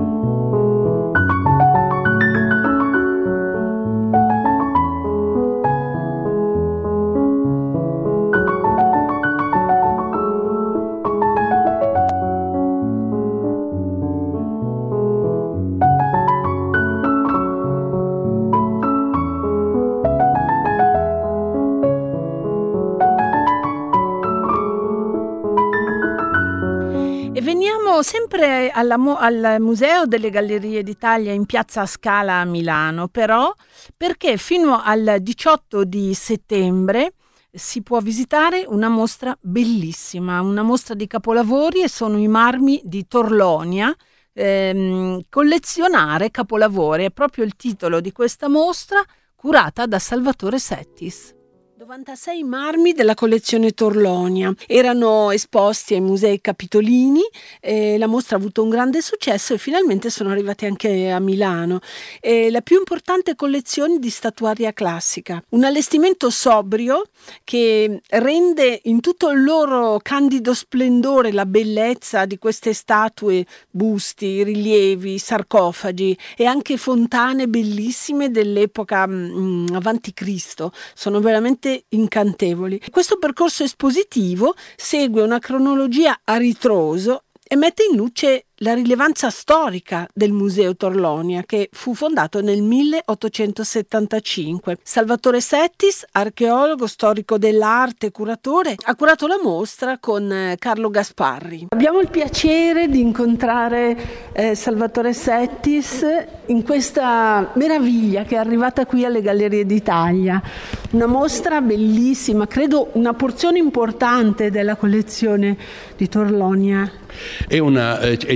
Sempre alla, al Museo delle Gallerie d'Italia in Piazza Scala a Milano, però, perché fino al diciotto di settembre si può visitare una mostra bellissima, una mostra di capolavori, e sono i marmi di Torlonia. Ehm, collezionare capolavori è proprio il titolo di questa mostra, curata da Salvatore Settis. novantasei marmi della collezione Torlonia erano esposti ai Musei Capitolini, eh, la mostra ha avuto un grande successo e finalmente sono arrivati anche a Milano. Eh, la più importante collezione di statuaria classica, un allestimento sobrio che rende in tutto il loro candido splendore la bellezza di queste statue, busti, rilievi, sarcofagi e anche fontane bellissime dell'epoca mh, avanti Cristo. Sono veramente incantevoli. Questo percorso espositivo segue una cronologia a ritroso e mette in luce la rilevanza storica del Museo Torlonia, che fu fondato nel milleottocentosettantacinque. Salvatore Settis, archeologo, storico dell'arte, curatore, ha curato la mostra con Carlo Gasparri. Abbiamo il piacere di incontrare eh, Salvatore Settis in questa meraviglia che è arrivata qui alle Gallerie d'Italia. Una mostra bellissima, credo una porzione importante della collezione di Torlonia. È, una, è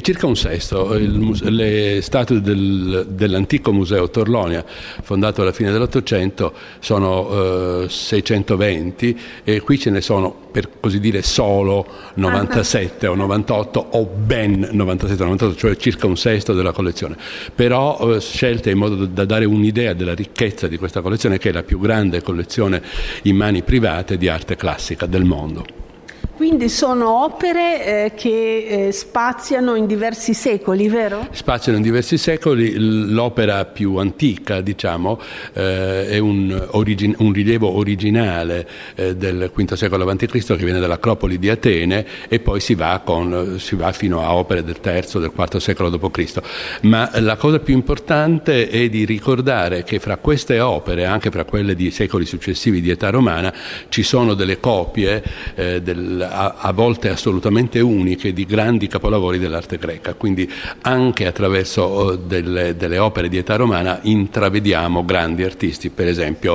circa un sesto. Il, le statue del, dell'antico museo Torlonia, fondato alla fine dell'Ottocento, sono eh, seicentoventi, e qui ce ne sono, per così dire, solo novantasette o novantotto, o ben novantasette o novantotto, cioè circa un sesto della collezione, però eh, scelte in modo da dare un'idea della ricchezza di questa collezione, che è la più grande collezione in mani private di arte classica del mondo. Quindi sono opere eh, che eh, spaziano in diversi secoli, vero? Spaziano in diversi secoli. L'opera più antica, diciamo, eh, è un, origin- un rilievo originale eh, del quinto secolo avanti Cristo, che viene dall'Acropoli di Atene, e poi si va, con, si va fino a opere del terzo, del quarto secolo dopo Cristo. Ma la cosa più importante è di ricordare che fra queste opere, anche fra quelle di secoli successivi di età romana, ci sono delle copie eh, del A, a volte assolutamente uniche di grandi capolavori dell'arte greca, quindi anche attraverso delle, delle opere di età romana intravediamo grandi artisti. Per esempio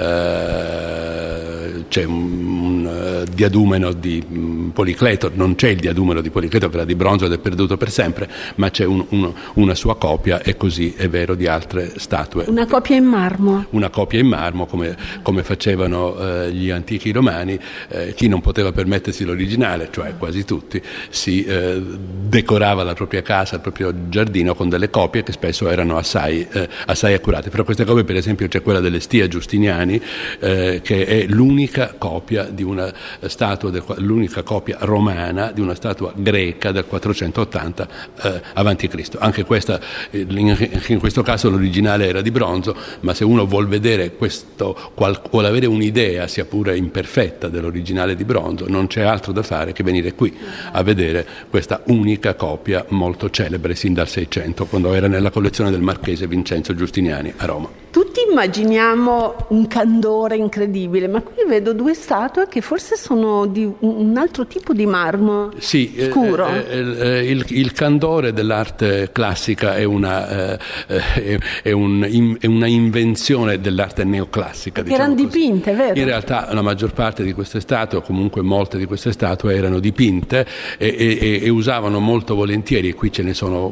eh, c'è un, un diadumeno di Policleto, non c'è il diadumeno di Policleto che era di bronzo ed è perduto per sempre, ma c'è un, un, una sua copia, e così è vero di altre statue. Una copia in marmo? Una copia in marmo, come, come facevano eh, gli antichi romani. Eh, chi non poteva permettersi l'originale, cioè quasi tutti, si eh, decorava la propria casa, il proprio giardino con delle copie che spesso erano assai, eh, assai accurate. Fra queste copie, per esempio, c'è quella delle Stia Giustiniani, eh, che è l'unica copia di una statua, del, l'unica copia romana di una statua greca del quattrocentottanta eh, avanti Cristo. Anche questa, in, in questo caso l'originale era di bronzo, ma se uno vuol vedere questo, qual, vuole avere un'idea, sia pure imperfetta, dell'originale di bronzo, non c'è altro da fare che venire qui a vedere questa unica copia molto celebre sin dal Seicento, quando era nella collezione del marchese Vincenzo Giustiniani a Roma. Tutti immaginiamo un candore incredibile, ma qui vedo due statue che forse sono di un altro tipo di marmo sì, scuro. Eh, eh, il, il candore dell'arte classica è una, eh, è un, è una invenzione dell'arte neoclassica. Che diciamo erano così. Dipinte, vero? In realtà la maggior parte di queste statue, o comunque molte di queste statue, erano dipinte e, e, e usavano molto volentieri, e qui ce ne sono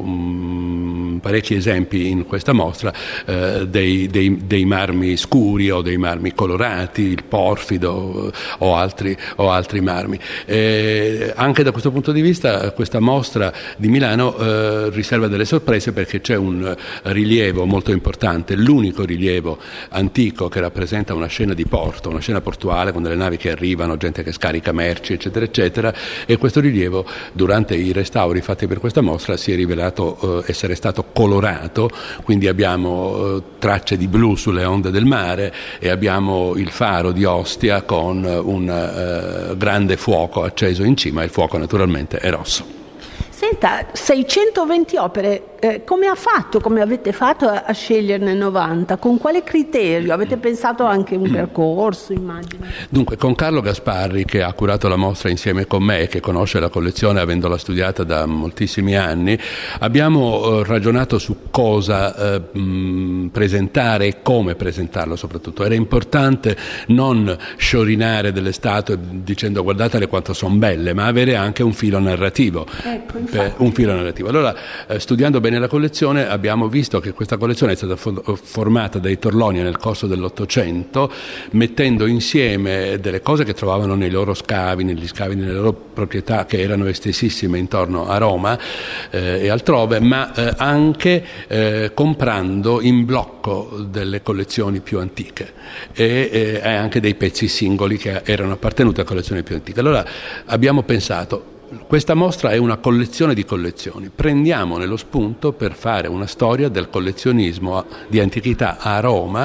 um, parecchi esempi in questa mostra, eh, dei Dei, dei marmi scuri o dei marmi colorati, il porfido o altri, o altri marmi. Eh, anche da questo punto di vista questa mostra di Milano eh, riserva delle sorprese, perché c'è un rilievo molto importante, l'unico rilievo antico che rappresenta una scena di porto, una scena portuale con delle navi che arrivano, gente che scarica merci, eccetera, eccetera, e questo rilievo durante i restauri fatti per questa mostra si è rivelato eh, essere stato colorato, quindi abbiamo eh, tracce di di blu sulle onde del mare, e abbiamo il faro di Ostia con un uh, grande fuoco acceso in cima, e il fuoco naturalmente è rosso. Senta, seicentoventi opere, eh, come ha fatto, come avete fatto a, a sceglierne novanta? Con quale criterio? Avete pensato anche un percorso, immagino? Dunque, con Carlo Gasparri, che ha curato la mostra insieme con me e che conosce la collezione avendola studiata da moltissimi anni, abbiamo eh, ragionato su cosa eh, mh, presentare e come presentarlo soprattutto. Era importante non sciorinare delle statue dicendo guardatele quanto sono belle, ma avere anche un filo narrativo. Ecco, un filo narrativo. Allora, eh, studiando bene la collezione, abbiamo visto che questa collezione è stata fo- formata dai Torlonia nel corso dell'Ottocento, mettendo insieme delle cose che trovavano nei loro scavi, negli scavi nelle loro proprietà, che erano estesissime intorno a Roma eh, e altrove, ma eh, anche eh, comprando in blocco delle collezioni più antiche e, e anche dei pezzi singoli che erano appartenuti a collezioni più antiche. Allora abbiamo pensato, questa mostra è una collezione di collezioni, prendiamone lo spunto per fare una storia del collezionismo di antichità a Roma,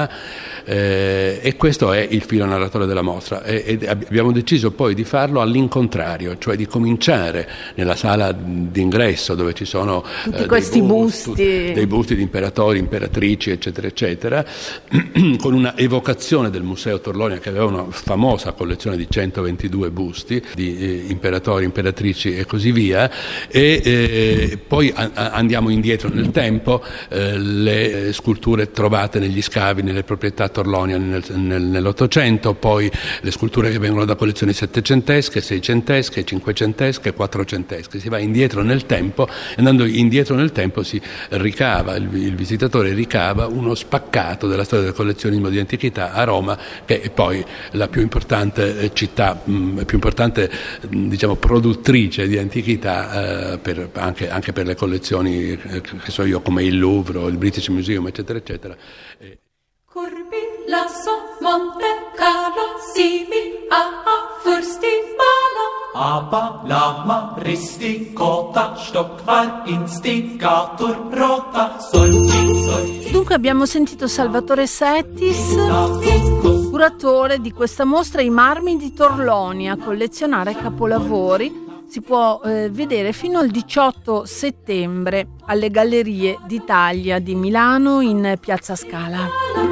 eh, e questo è il filo narratore della mostra, e, e abbiamo deciso poi di farlo all'incontrario, cioè di cominciare nella sala d'ingresso dove ci sono tutti eh, questi busti, busti dei busti di imperatori, imperatrici, eccetera eccetera, con una evocazione del Museo Torlonia, che aveva una famosa collezione di centoventidue busti di eh, imperatori, imperatrici geometrici e così via, e eh, poi a- andiamo indietro nel tempo, eh, le sculture trovate negli scavi nelle proprietà torloniane nel, nel, nell'Ottocento, poi le sculture che vengono da collezioni settecentesche, seicentesche, cinquecentesche, quattrocentesche. Si va indietro nel tempo, andando indietro nel tempo si ricava, il, il visitatore ricava uno spaccato della storia del collezionismo di antichità a Roma, che è poi la più importante città, mh, più importante mh, diciamo produttrice di antichità, eh, per, anche, anche per le collezioni eh, che so io, come il Louvre, il British Museum, eccetera eccetera. Eh. Curbi lasso Monte Carlo simil a Furstibala. Aber lama risti kota stockvar instigator rota solti solti. Dunque abbiamo sentito Salvatore Settis, curatore di questa mostra I marmi di Torlonia, collezionare capolavori. Si può eh, vedere fino al diciotto settembre alle Gallerie d'Italia di Milano in Piazza Scala.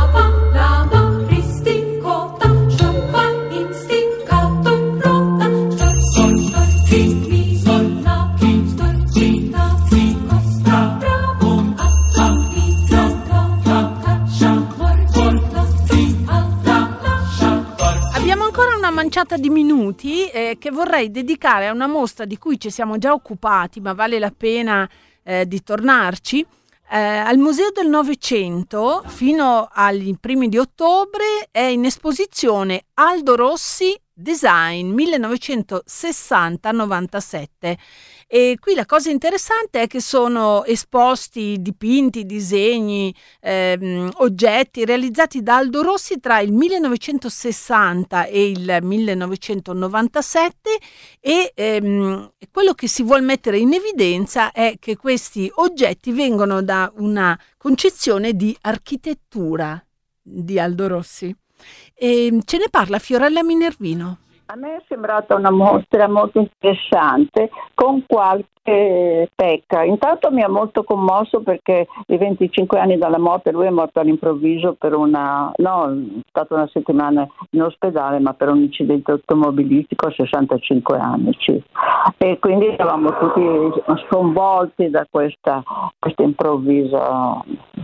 Manciata di minuti eh, che vorrei dedicare a una mostra di cui ci siamo già occupati, ma vale la pena eh, di tornarci. Eh, al Museo del Novecento fino ai primi di ottobre è in esposizione Aldo Rossi Design millenovecentosessanta novantasette, e qui la cosa interessante è che sono esposti dipinti, disegni, ehm, oggetti realizzati da Aldo Rossi tra il millenovecentosessanta e il millenovecentonovantasette, e ehm, quello che si vuol mettere in evidenza è che questi oggetti vengono da una concezione di architettura di Aldo Rossi. E ce ne parla Fiorella Minervino. A me è sembrata una mostra molto interessante, con qualche pecca. Intanto mi ha molto commosso perché i venticinque anni dalla morte, lui è morto all'improvviso per una, no, è stata una settimana in ospedale, ma per un incidente automobilistico a sessantacinque anni circa. E quindi eravamo tutti sconvolti da questa, questa improvvisa.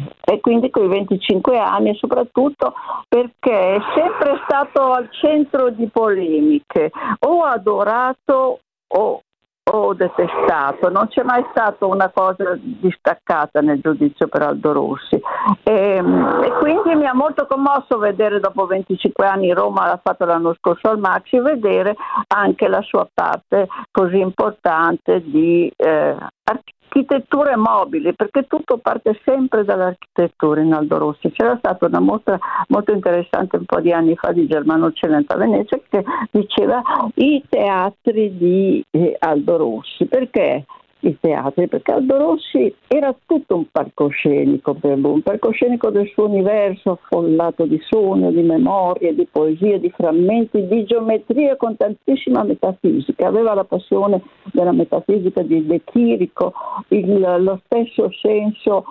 E quindi con i venticinque anni, soprattutto perché è sempre stato al centro di polemiche, o adorato o, o detestato, non c'è mai stata una cosa distaccata nel giudizio per Aldo Rossi. E, e quindi mi ha molto commosso vedere, dopo venticinque anni, Roma l'ha fatto l'anno scorso al Maxi, vedere anche la sua parte così importante di eh, architetture mobili, perché tutto parte sempre dall'architettura in Aldo Rossi. C'era stata una mostra molto interessante un po' di anni fa di Germano Celento a Venezia che diceva i teatri di eh, Aldo Rossi. Perché i teatri? Perché Aldo Rossi era tutto un palcoscenico per lui, un palcoscenico del suo universo affollato di sogno, di memorie, di poesie, di frammenti, di geometria con tantissima metafisica. Aveva la passione della metafisica di De Chirico, il, lo stesso senso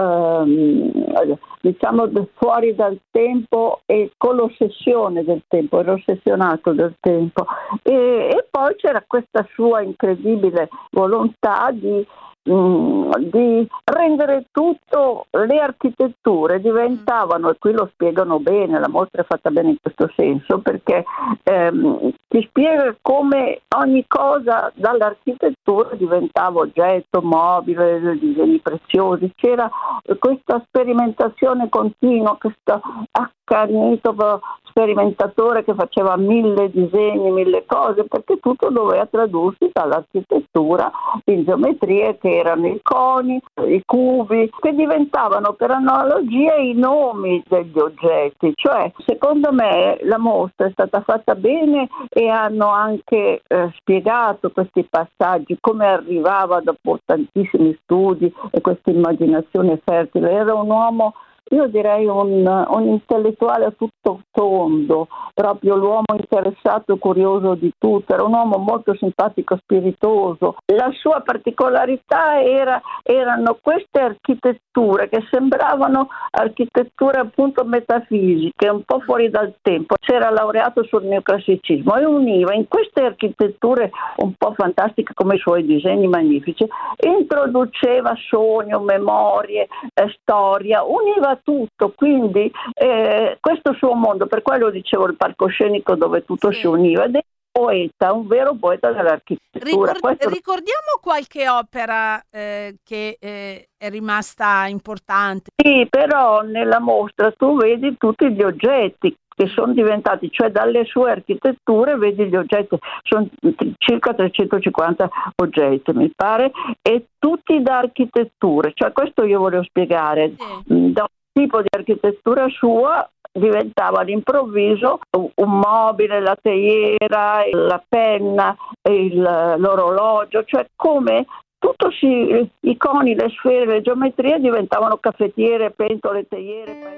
ehm, diciamo fuori dal tempo e con l'ossessione del tempo, era ossessionato del tempo. E, e poi c'era questa sua incredibile volontà di, mh, di rendere tutto, le architetture diventavano, e qui lo spiegano bene, la mostra è fatta bene in questo senso, perché ehm, ti spiega come ogni cosa dall'architettura diventava oggetto, mobile, disegni preziosi. C'era questa sperimentazione continua, questo accanito sperimentatore che faceva mille disegni, mille cose, perché tutto doveva tradursi dall'architettura in geometrie che erano i coni, i cubi, che diventavano per analogia i nomi degli oggetti. Cioè, secondo me la mostra è stata fatta bene e hanno anche eh, spiegato questi passaggi, come arrivava dopo tantissimi studi e questa immaginazione fertile. Era un uomo io direi un, un intellettuale a tutto tondo, proprio l'uomo interessato, curioso di tutto, era un uomo molto simpatico, spiritoso. La sua particolarità era, erano queste architetture che sembravano architetture appunto metafisiche, un po' fuori dal tempo. Si era laureato sul neoclassicismo e univa in queste architetture un po' fantastiche come i suoi disegni magnifici, introduceva sogno, memorie, eh, storia, univa tutto, quindi eh, questo suo mondo, per quello dicevo il palcoscenico dove tutto sì. si univa, ed è un poeta, un vero poeta dell'architettura. Ricord- questo... Ricordiamo qualche opera eh, che eh, è rimasta importante. Sì, però nella mostra tu vedi tutti gli oggetti che sono diventati, cioè dalle sue architetture vedi gli oggetti, sono circa trecentocinquanta oggetti mi pare, e tutti da architetture, cioè questo io volevo spiegare, sì. Da un tipo di architettura sua diventava all'improvviso un mobile, la teiera, la penna, il, l'orologio, cioè come tutto si, i coni, le sfere, le geometrie diventavano caffettiere, pentole, teiere.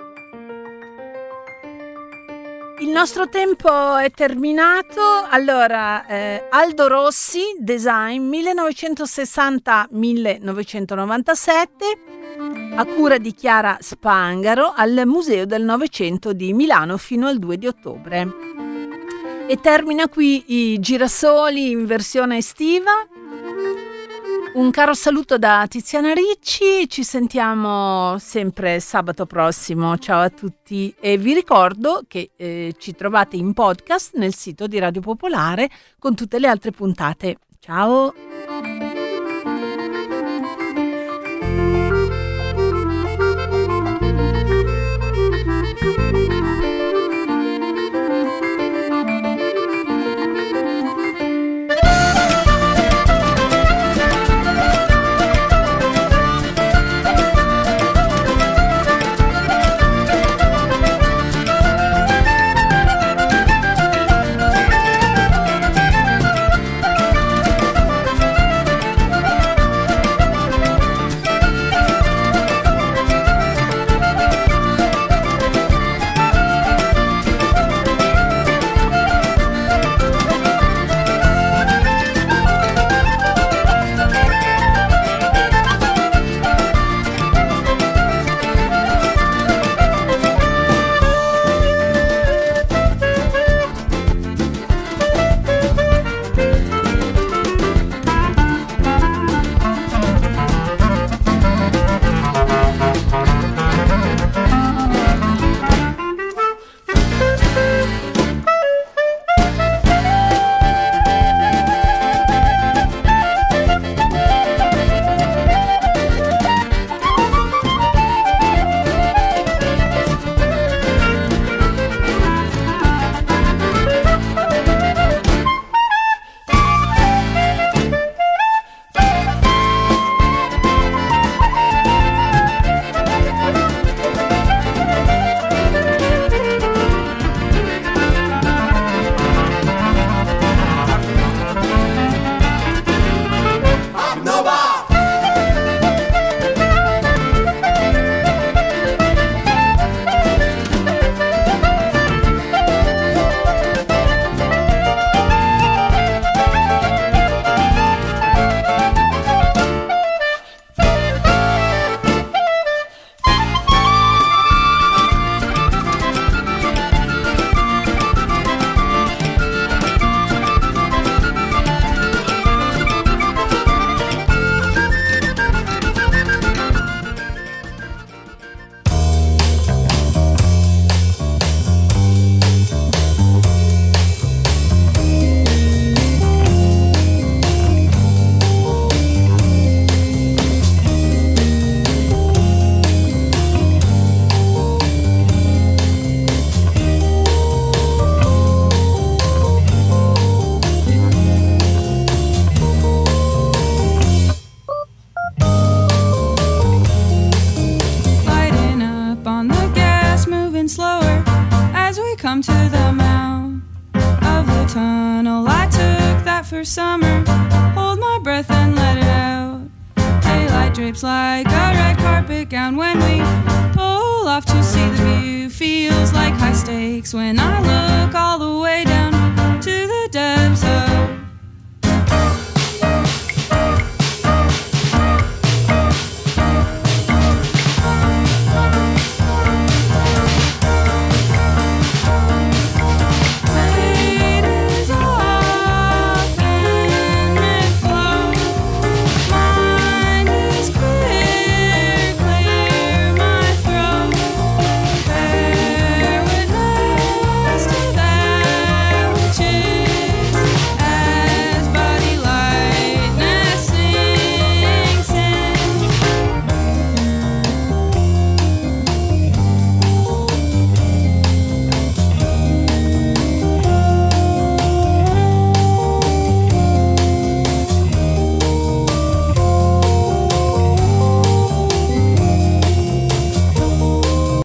Il nostro tempo è terminato. Allora, eh, Aldo Rossi, Design millenovecentosessanta millenovecentonovantasette, a cura di Chiara Spangaro, al Museo del Novecento di Milano fino al due di ottobre. E termina qui i Girasoli in versione estiva. Un caro saluto da Tiziana Ricci, ci sentiamo sempre sabato prossimo, ciao a tutti, e vi ricordo che eh, ci trovate in podcast nel sito di Radio Popolare con tutte le altre puntate. Ciao! Summer, hold my breath and let it out. Daylight drapes like a red carpet gown when we pull off to see the view. Feels like high stakes when I look all the way down